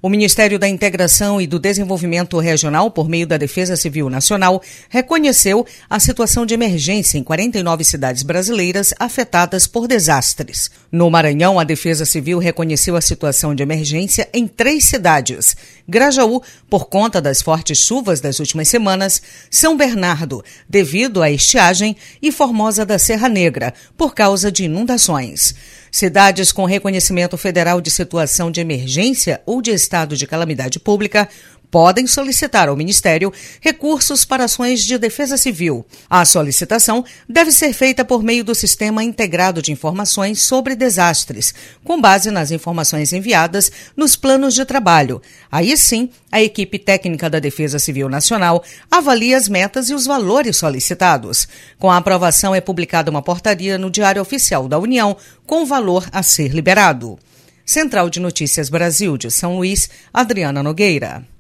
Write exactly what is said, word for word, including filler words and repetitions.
O Ministério da Integração e do Desenvolvimento Regional, por meio da Defesa Civil Nacional, reconheceu a situação de emergência em quarenta e nove cidades brasileiras afetadas por desastres. No Maranhão, a Defesa Civil reconheceu a situação de emergência em três cidades: Grajaú, por conta das fortes chuvas das últimas semanas; São Bernardo, devido à estiagem; e Formosa da Serra Negra, por causa de inundações. Cidades com reconhecimento federal de situação de emergência ou de estado de calamidade pública podem solicitar ao Ministério recursos para ações de defesa civil. A solicitação deve ser feita por meio do Sistema Integrado de Informações sobre Desastres, com base nas informações enviadas nos planos de trabalho. Aí sim, a equipe técnica da Defesa Civil Nacional avalia as metas e os valores solicitados. Com a aprovação, é publicada uma portaria no Diário Oficial da União com o valor a ser liberado. Central de Notícias Brasil, de São Luís, Adriana Nogueira.